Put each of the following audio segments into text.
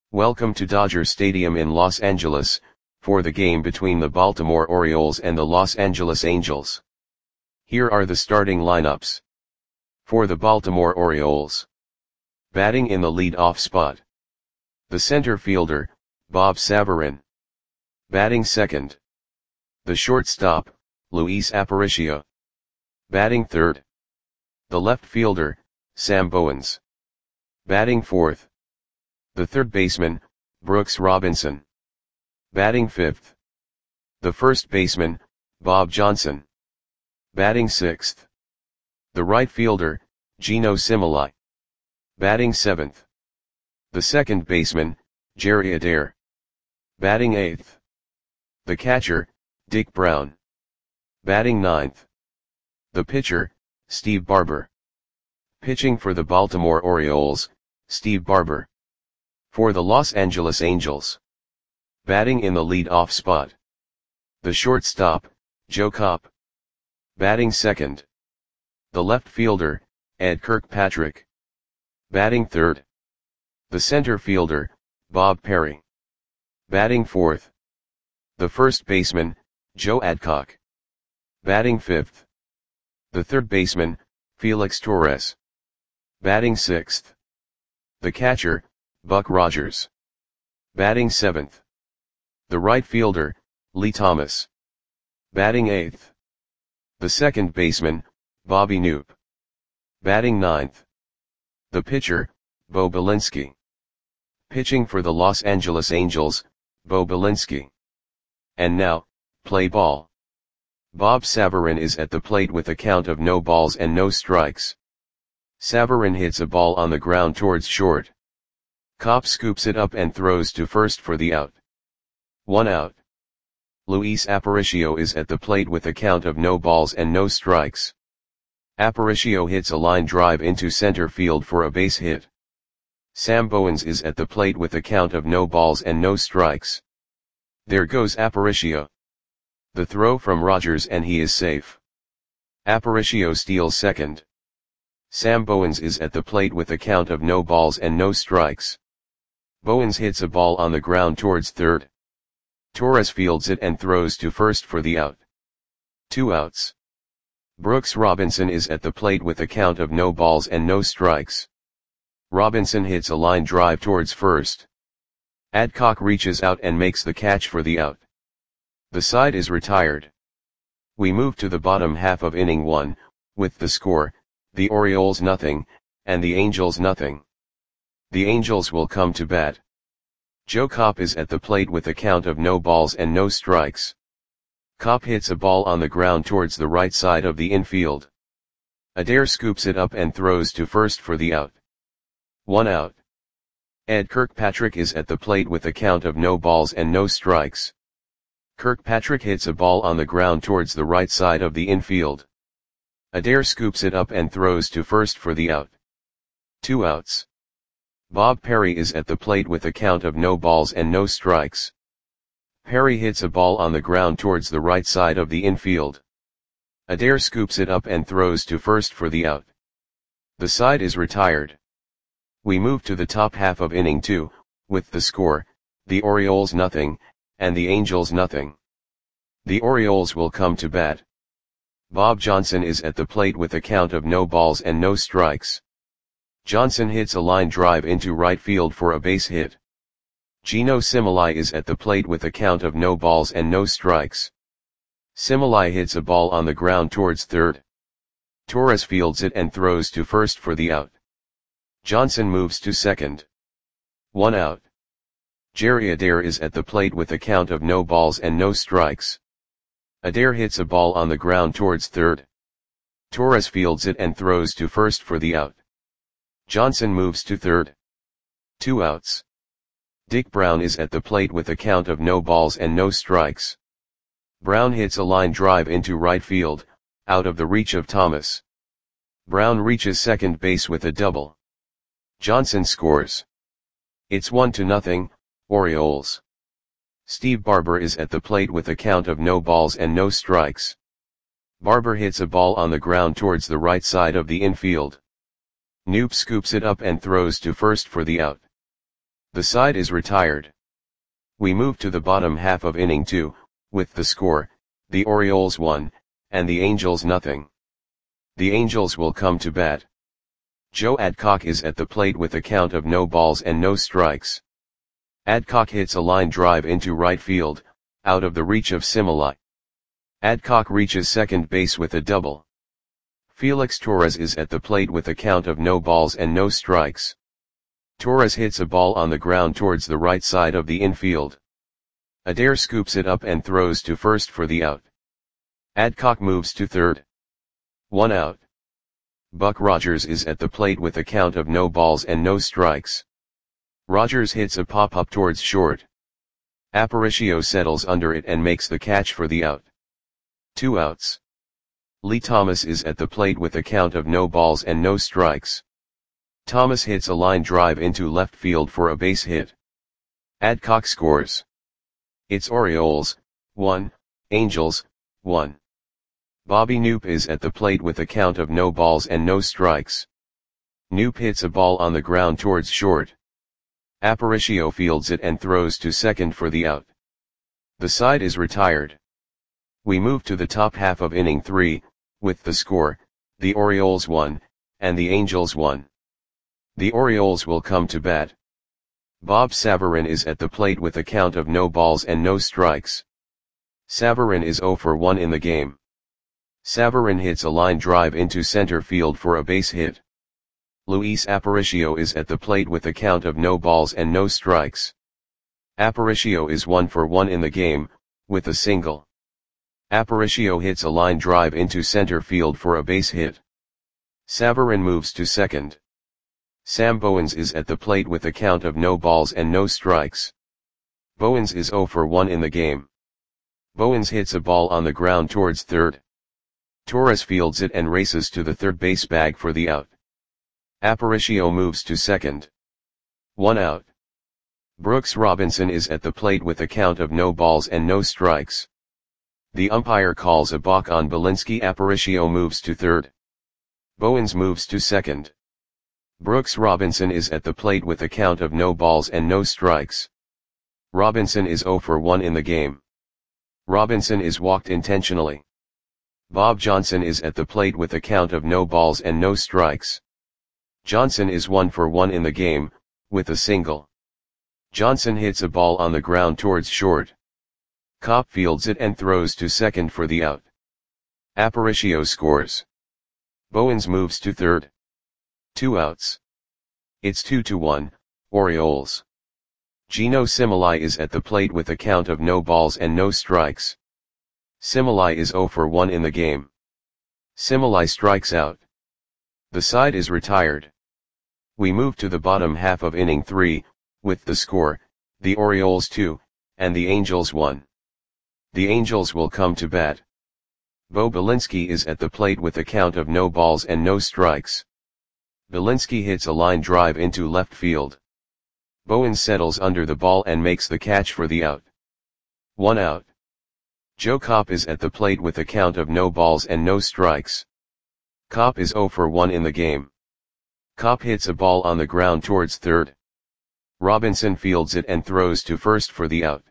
Welcome to Dodger Stadium in Los Angeles, for the game between the Baltimore Orioles and the Los Angeles Angels. Here are the starting lineups. For the Baltimore Orioles. Batting in the lead-off spot. The center fielder, Bob Savaryn. Batting second. The shortstop, Luis Aparicio. Batting third. The left fielder, Sam Bowens. Batting fourth. The third baseman, Brooks Robinson. Batting fifth. The first baseman, Bob Johnson. Batting sixth. The right fielder, Geno Similai. Batting seventh. The second baseman, Jerry Adair. Batting eighth. The catcher, Dick Brown. Batting ninth. The pitcher, Steve Barber. Pitching for the Baltimore Orioles, Steve Barber. For the Los Angeles Angels. Batting in the lead-off spot. The shortstop, Joe Kopp. Batting second. The left fielder, Ed Kirkpatrick. Batting third. The center fielder, Bob Perry. Batting fourth. The first baseman, Joe Adcock. Batting fifth. The third baseman, Felix Torres. Batting sixth. The catcher, Buck Rogers. Batting seventh. The right fielder, Lee Thomas. Batting eighth. The second baseman, Bobby Knoop. Batting ninth. The pitcher, Bo Belinsky. Pitching for the Los Angeles Angels, Bo Belinsky. And now, play ball. Bob Savaryn is at the plate with a count of no balls and no strikes. Savaryn hits a ball on the ground towards short. Kopp scoops it up and throws to first for the out. 1 out. Luis Aparicio is at the plate with a count of no balls and no strikes. Aparicio hits a line drive into center field for a base hit. Sam Bowens is at the plate with a count of no balls and no strikes. There goes Aparicio. The throw from Rogers and he is safe. Aparicio steals second. Sam Bowens is at the plate with a count of no balls and no strikes. Bowens hits a ball on the ground towards third. Torres fields it and throws to first for the out. 2 outs. Brooks Robinson is at the plate with a count of no balls and no strikes. Robinson hits a line drive towards first. Adcock reaches out and makes the catch for the out. The side is retired. We move to the bottom half of inning 1, with the score, the Orioles nothing, and the Angels nothing. The Angels will come to bat. Joe Kopp is at the plate with a count of no balls and no strikes. Kopp hits a ball on the ground towards the right side of the infield. Adair scoops it up and throws to first for the out. 1 out. Ed Kirkpatrick is at the plate with a count of no balls and no strikes. Kirkpatrick hits a ball on the ground towards the right side of the infield. Adair scoops it up and throws to first for the out. 2 outs. Bob Perry is at the plate with a count of no balls and no strikes. Perry hits a ball on the ground towards the right side of the infield. Adair scoops it up and throws to first for the out. The side is retired. We move to the top half of inning 2, with the score, the Orioles nothing, and the Angels nothing. The Orioles will come to bat. Bob Johnson is at the plate with a count of no balls and no strikes. Johnson hits a line drive into right field for a base hit. Geno Similai is at the plate with a count of no balls and no strikes. Similai hits a ball on the ground towards third. Torres fields it and throws to first for the out. Johnson moves to second. 1 out. Jerry Adair is at the plate with a count of no balls and no strikes. Adair hits a ball on the ground towards third. Torres fields it and throws to first for the out. Johnson moves to third. 2 outs. Dick Brown is at the plate with a count of no balls and no strikes. Brown hits a line drive into right field, out of the reach of Thomas. Brown reaches second base with a double. Johnson scores. It's 1-0, Orioles. Steve Barber is at the plate with a count of no balls and no strikes. Barber hits a ball on the ground towards the right side of the infield. Knoop scoops it up and throws to first for the out. The side is retired. We move to the bottom half of inning 2, with the score, the Orioles 1, and the Angels nothing. The Angels will come to bat. Joe Adcock is at the plate with a count of no balls and no strikes. Adcock hits a line drive into right field, out of the reach of Similai. Adcock reaches second base with a double. Felix Torres is at the plate with a count of no balls and no strikes. Torres hits a ball on the ground towards the right side of the infield. Adair scoops it up and throws to first for the out. Adcock moves to third. 1 out. Buck Rogers is at the plate with a count of no balls and no strikes. Rogers hits a pop-up towards short. Aparicio settles under it and makes the catch for the out. 2 outs. Lee Thomas is at the plate with a count of no balls and no strikes. Thomas hits a line drive into left field for a base hit. Adcock scores. It's Orioles, 1, Angels, 1. Bobby Knoop is at the plate with a count of no balls and no strikes. Knoop hits a ball on the ground towards short. Aparicio fields it and throws to second for the out. The side is retired. We move to the top half of inning 3, with the score, the Orioles 1, and the Angels 1. The Orioles will come to bat. Bob Savarin is at the plate with a count of no balls and no strikes. Savarin is 0 for 1 in the game. Savarin hits a line drive into center field for a base hit. Luis Aparicio is at the plate with a count of no balls and no strikes. Aparicio is 1 for 1 in the game, with a single. Aparicio hits a line drive into center field for a base hit. Savarin moves to second. Sam Bowens is at the plate with a count of no balls and no strikes. Bowens is 0 for 1 in the game. Bowens hits a ball on the ground towards third. Torres fields it and races to the third base bag for the out. Aparicio moves to second. 1 out. Brooks Robinson is at the plate with a count of no balls and no strikes. The umpire calls a balk on Belinsky. Aparicio moves to third. Bowens moves to second. Brooks Robinson is at the plate with a count of no balls and no strikes. Robinson is 0 for 1 in the game. Robinson is walked intentionally. Bob Johnson is at the plate with a count of no balls and no strikes. Johnson is 1 for 1 in the game, with a single. Johnson hits a ball on the ground towards short. Kopp fields it and throws to second for the out. Aparicio scores. Bowens moves to third. 2 outs. It's 2-1, Orioles. Gino Similai is at the plate with a count of no balls and no strikes. Similai is 0 for 1 in the game. Similai strikes out. The side is retired. We move to the bottom half of inning 3, with the score, the Orioles 2, and the Angels 1. The Angels will come to bat. Bo Belinsky is at the plate with a count of no balls and no strikes. Belinsky hits a line drive into left field. Bowens settles under the ball and makes the catch for the out. 1 out. Joe Kopp is at the plate with a count of no balls and no strikes. Kopp is 0 for 1 in the game. Kopp hits a ball on the ground towards third. Robinson fields it and throws to first for the out.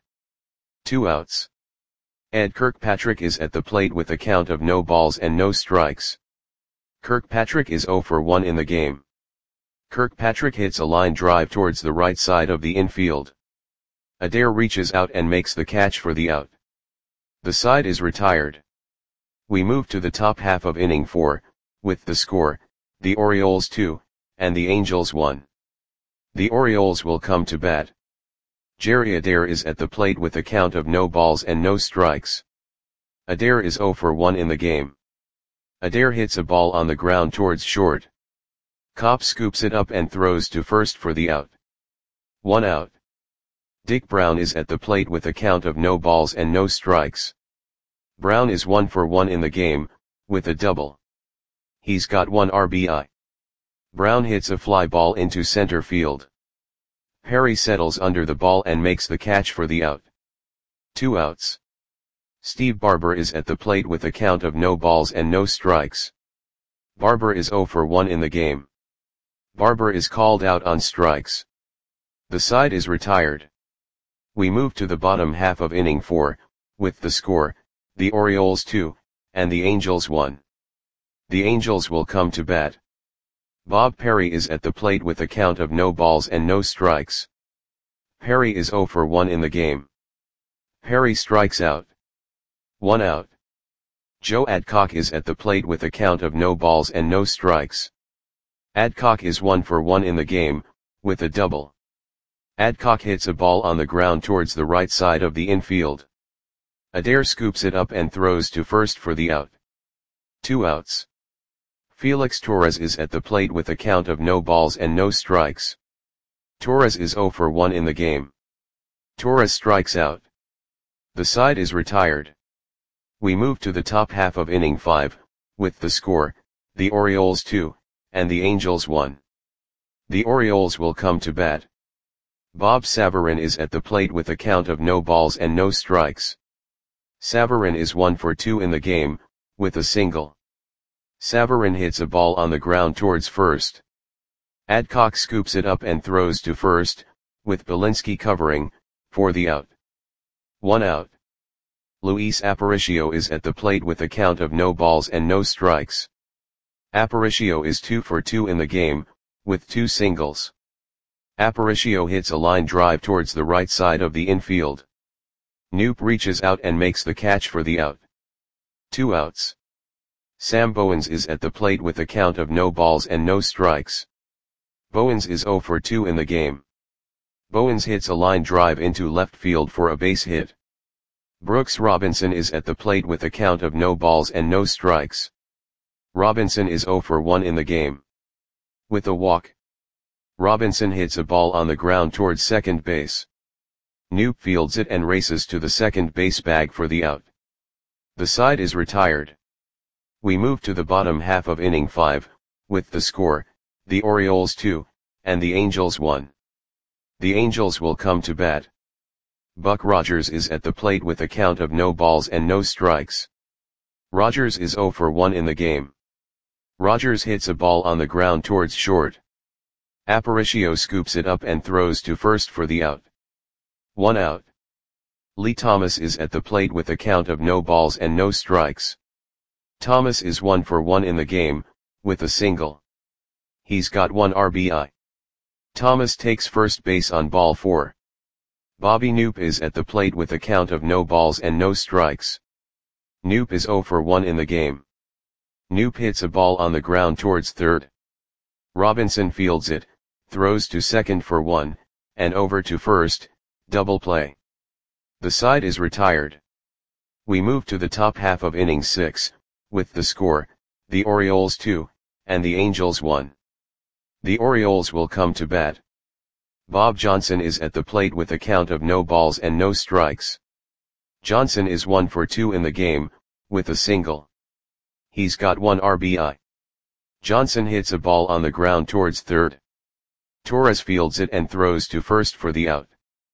2 outs. Ed Kirkpatrick is at the plate with a count of no balls and no strikes. Kirkpatrick is 0 for 1 in the game. Kirkpatrick hits a line drive towards the right side of the infield. Adair reaches out and makes the catch for the out. The side is retired. We move to the top half of inning 4, with the score, the Orioles 2, and the Angels 1. The Orioles will come to bat. Jerry Adair is at the plate with a count of no balls and no strikes. Adair is 0 for 1 in the game. Adair hits a ball on the ground towards short. Kopp scoops it up and throws to first for the out. 1 out. Dick Brown is at the plate with a count of no balls and no strikes. Brown is 1 for 1 in the game, with a double. He's got 1 RBI. Brown hits a fly ball into center field. Perry settles under the ball and makes the catch for the out. 2 outs. Steve Barber is at the plate with a count of no balls and no strikes. Barber is 0 for 1 in the game. Barber is called out on strikes. The side is retired. We move to the bottom half of inning 4, with the score, the Orioles 2, and the Angels 1. The Angels will come to bat. Bob Perry is at the plate with a count of no balls and no strikes. Perry is 0 for 1 in the game. Perry strikes out. 1 out. Joe Adcock is at the plate with a count of no balls and no strikes. Adcock is 1 for 1 in the game, with a double. Adcock hits a ball on the ground towards the right side of the infield. Adair scoops it up and throws to first for the out. 2 outs. Felix Torres is at the plate with a count of no balls and no strikes. Torres is 0 for 1 in the game. Torres strikes out. The side is retired. We move to the top half of inning 5, with the score, the Orioles 2, and the Angels 1. The Orioles will come to bat. Bob Savarin is at the plate with a count of no balls and no strikes. Savarin is 1 for 2 in the game, with a single. Savarin hits a ball on the ground towards first. Adcock scoops it up and throws to first, with Belinsky covering, for the out. 1 out. Luis Aparicio is at the plate with a count of no balls and no strikes. Aparicio is 2 for 2 in the game, with 2 singles. Aparicio hits a line drive towards the right side of the infield. Knoop reaches out and makes the catch for the out. 2 outs. Sam Bowens is at the plate with a count of no balls and no strikes. Bowens is 0 for 2 in the game. Bowens hits a line drive into left field for a base hit. Brooks Robinson is at the plate with a count of no balls and no strikes. Robinson is 0 for 1 in the game. With a walk. Robinson hits a ball on the ground towards second base. Knoop fields it and races to the second base bag for the out. The side is retired. We move to the bottom half of inning 5, with the score, the Orioles 2, and the Angels 1. The Angels will come to bat. Buck Rogers is at the plate with a count of no balls and no strikes. Rogers is 0 for 1 in the game. Rogers hits a ball on the ground towards short. Aparicio scoops it up and throws to first for the out. 1 out. Lee Thomas is at the plate with a count of no balls and no strikes. Thomas is 1 for 1 in the game, with a single. He's got 1 RBI. Thomas takes first base on ball 4. Bobby Knoop is at the plate with a count of no balls and no strikes. Knoop is 0 for 1 in the game. Knoop hits a ball on the ground towards third. Robinson fields it, throws to second for 1, and over to first, double play. The side is retired. We move to the top half of inning 6, with the score, the Orioles 2, and the Angels 1. The Orioles will come to bat. Bob Johnson is at the plate with a count of no balls and no strikes. Johnson is 1 for 2 in the game, with a single. He's got 1 RBI. Johnson hits a ball on the ground towards third. Torres fields it and throws to first for the out.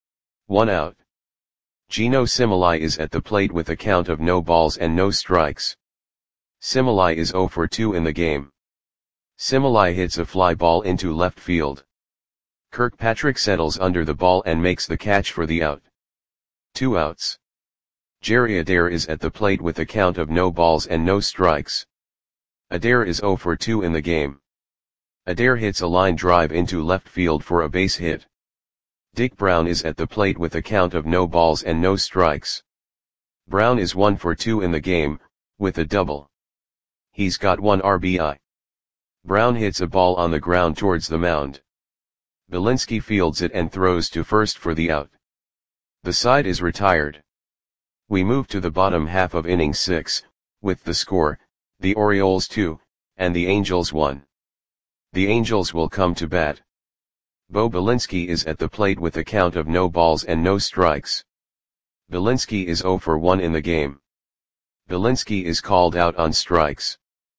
1 out. Gino Similai is at the plate with a count of no balls and no strikes. Similai is 0 for 2 in the game. Similai hits a fly ball into left field. Kirkpatrick settles under the ball and makes the catch for the out. 2 outs. Jerry Adair is at the plate with a count of no balls and no strikes. Adair is 0 for 2 in the game. Adair hits a line drive into left field for a base hit. Dick Brown is at the plate with a count of no balls and no strikes. Brown is 1 for 2 in the game, with a double. He's got 1 RBI. Brown hits a ball on the ground towards the mound. Belinsky fields it and throws to first for the out. The side is retired. We move to the bottom half of inning 6, with the score, the Orioles 2, and the Angels 1. The Angels will come to bat. Bo Belinsky is at the plate with a count of no balls and no strikes. Belinsky is 0 for 1 in the game. Belinsky is called out on strikes.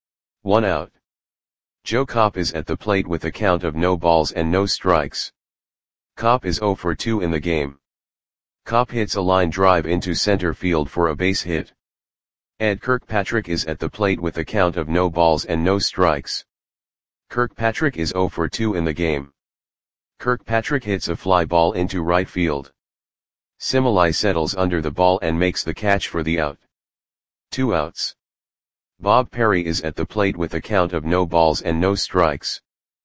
1 out. Joe Kopp is at the plate with a count of no balls and no strikes. Kopp is 0 for 2 in the game. Kopp hits a line drive into center field for a base hit. Ed Kirkpatrick is at the plate with a count of no balls and no strikes. Kirkpatrick is 0 for 2 in the game. Kirkpatrick hits a fly ball into right field. Similai settles under the ball and makes the catch for the out. 2 outs. Bob Perry is at the plate with a count of no balls and no strikes.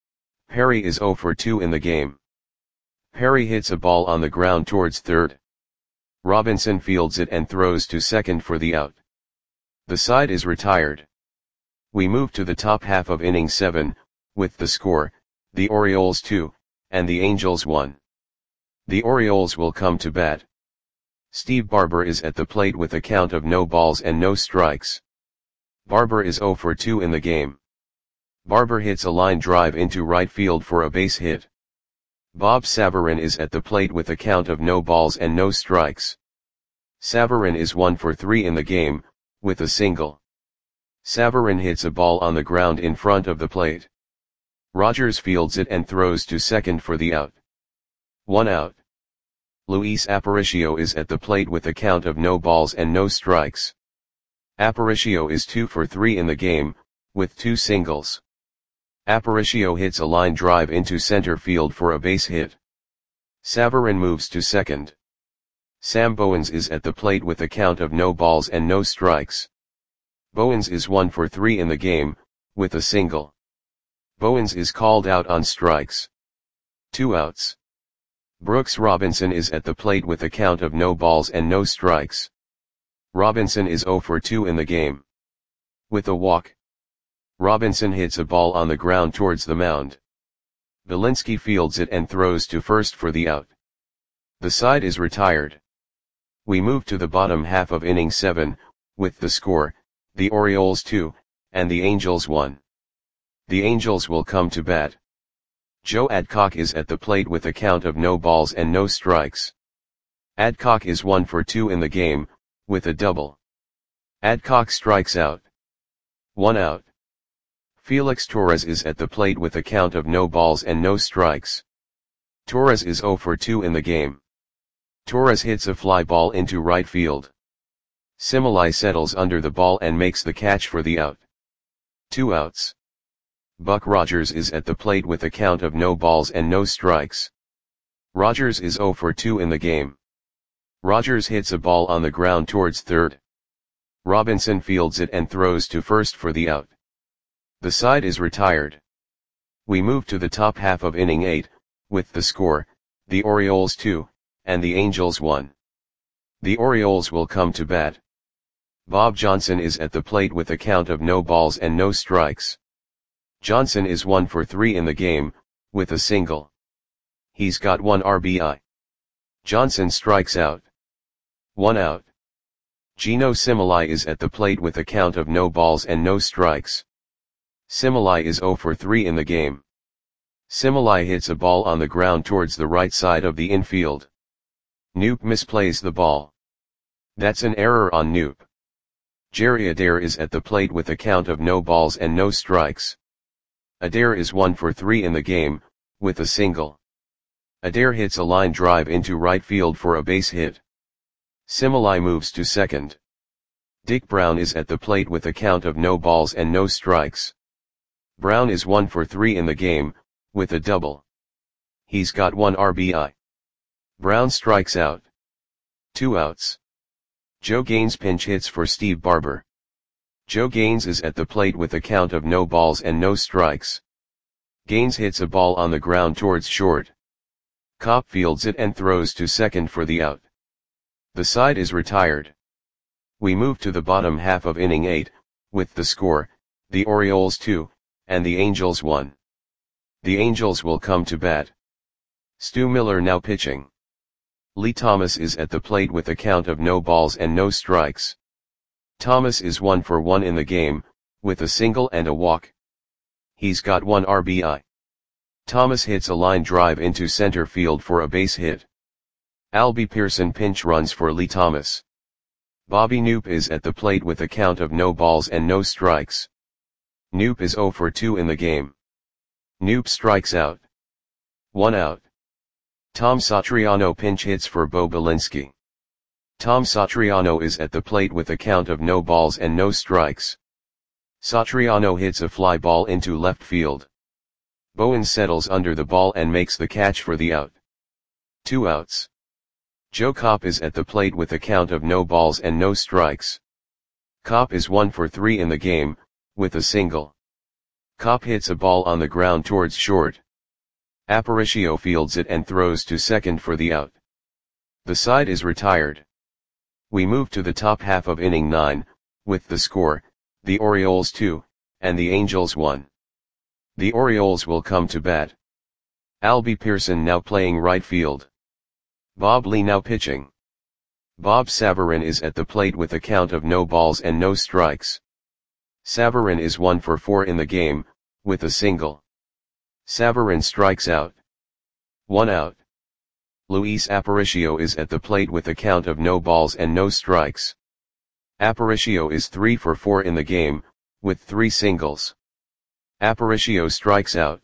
Perry is 0 for 2 in the game. Perry hits a ball on the ground towards third. Robinson fields it and throws to second for the out. The side is retired. We move to the top half of inning 7, with the score, the Orioles 2, and the Angels 1. The Orioles will come to bat. Steve Barber is at the plate with a count of no balls and no strikes. Barber is 0 for 2 in the game. Barber hits a line drive into right field for a base hit. Bob Savarin is at the plate with a count of no balls and no strikes. Savarin is 1 for 3 in the game, with a single. Savarin hits a ball on the ground in front of the plate. Rogers fields it and throws to second for the out. 1 out. Luis Aparicio is at the plate with a count of no balls and no strikes. Aparicio is 2 for 3 in the game, with 2 singles. Aparicio hits a line drive into center field for a base hit. Savarin moves to second. Sam Bowens is at the plate with a count of no balls and no strikes. Bowens is 1 for 3 in the game, with a single. Bowens is called out on strikes. 2 outs. Brooks Robinson is at the plate with a count of no balls and no strikes. Robinson is 0 for 2 in the game. With a walk. Robinson hits a ball on the ground towards the mound. Belinsky fields it and throws to first for the out. The side is retired. We move to the bottom half of inning 7, with the score, the Orioles 2, and the Angels 1. The Angels will come to bat. Joe Adcock is at the plate with a count of no balls and no strikes. Adcock is 1 for 2 in the game, with a double. Adcock strikes out. 1 out. Felix Torres is at the plate with a count of no balls and no strikes. Torres is 0 for 2 in the game. Torres hits a fly ball into right field. Similai settles under the ball and makes the catch for the out. 2 outs. Buck Rogers is at the plate with a count of no balls and no strikes. Rogers is 0 for 2 in the game. Rogers hits a ball on the ground towards third. Robinson fields it and throws to first for the out. The side is retired. We move to the top half of inning 8, with the score, the Orioles 2, and the Angels 1. The Orioles will come to bat. Bob Johnson is at the plate with a count of no balls and no strikes. Johnson is 1 for 3 in the game, with a single. He's got 1 RBI. Johnson strikes out. 1 out. Gino Similai is at the plate with a count of no balls and no strikes. Similai is 0 for 3 in the game. Similai hits a ball on the ground towards the right side of the infield. Knoop misplays the ball. That's an error on Knoop. Jerry Adair is at the plate with a count of no balls and no strikes. Adair is 1 for 3 in the game, with a single. Adair hits a line drive into right field for a base hit. Similai moves to second. Dick Brown is at the plate with a count of no balls and no strikes. Brown is 1 for 3 in the game, with a double. He's got 1 RBI. Brown strikes out. 2 outs. Joe Gaines pinch hits for Steve Barber. Joe Gaines is at the plate with a count of no balls and no strikes. Gaines hits a ball on the ground towards short. Kopp fields it and throws to second for the out. The side is retired. We move to the bottom half of inning 8, with the score, the Orioles 2, and the Angels 1. The Angels will come to bat. Stu Miller now pitching. Lee Thomas is at the plate with a count of no balls and no strikes. Thomas is 1 for 1 in the game, with a single and a walk. He's got 1 RBI. Thomas hits a line drive into center field for a base hit. Albie Pearson pinch runs for Lee Thomas. Bobby Knoop is at the plate with a count of no balls and no strikes. Knoop is 0 for 2 in the game. Knoop strikes out. 1 out. Tom Satriano pinch hits for Bo Belinsky. Tom Satriano is at the plate with a count of no balls and no strikes. Satriano hits a fly ball into left field. Bowens settles under the ball and makes the catch for the out. 2 outs. Joe Kopp is at the plate with a count of no balls and no strikes. Kopp is 1 for 3 in the game, with a single. Kopp hits a ball on the ground towards short. Aparicio fields it and throws to second for the out. The side is retired. We move to the top half of inning 9, with the score, the Orioles 2, and the Angels 1. The Orioles will come to bat. Albie Pearson now playing right field. Bob Lee now pitching. Bob Savarin is at the plate with a count of no balls and no strikes. Savarin is 1 for 4 in the game, with a single. Savarin strikes out. 1 out. Luis Aparicio is at the plate with a count of no balls and no strikes. Aparicio is 3 for 4 in the game, with 3 singles. Aparicio strikes out.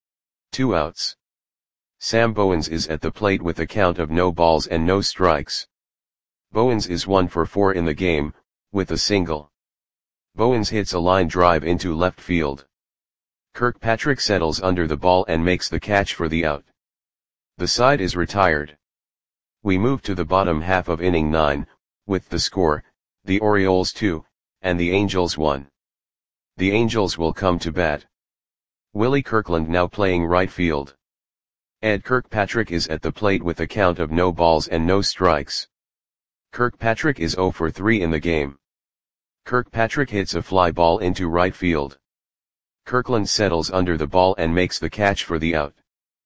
2 outs. Sam Bowens is at the plate with a count of no balls and no strikes. Bowens is 1 for 4 in the game, with a single. Bowens hits a line drive into left field. Kirkpatrick settles under the ball and makes the catch for the out. The side is retired. We move to the bottom half of inning 9, with the score, the Orioles 2, and the Angels 1. The Angels will come to bat. Willie Kirkland now playing right field. Ed Kirkpatrick is at the plate with a count of no balls and no strikes. Kirkpatrick is 0 for 3 in the game. Kirkpatrick hits a fly ball into right field. Kirkland settles under the ball and makes the catch for the out.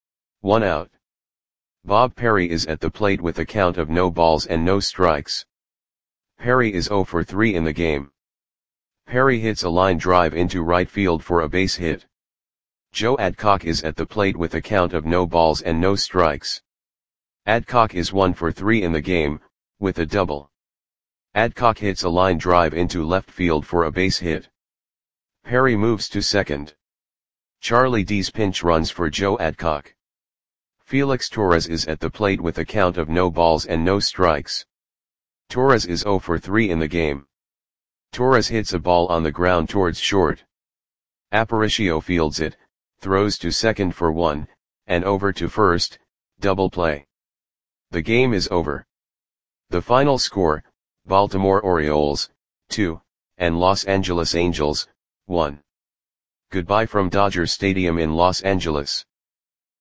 1 out. Bob Perry is at the plate with a count of no balls and no strikes. Perry is 0 for 3 in the game. Perry hits a line drive into right field for a base hit. Joe Adcock is at the plate with a count of no balls and no strikes. Adcock is 1 for 3 in the game, with a double. Adcock hits a line drive into left field for a base hit. Perry moves to second. Charlie Dees pinch runs for Joe Adcock. Felix Torres is at the plate with a count of no balls and no strikes. Torres is 0 for 3 in the game. Torres hits a ball on the ground towards short. Aparicio fields it, throws to second for 1, and over to first, double play. The game is over. The final score, Baltimore Orioles, 2, and Los Angeles Angels, 1. Goodbye from Dodger Stadium in Los Angeles.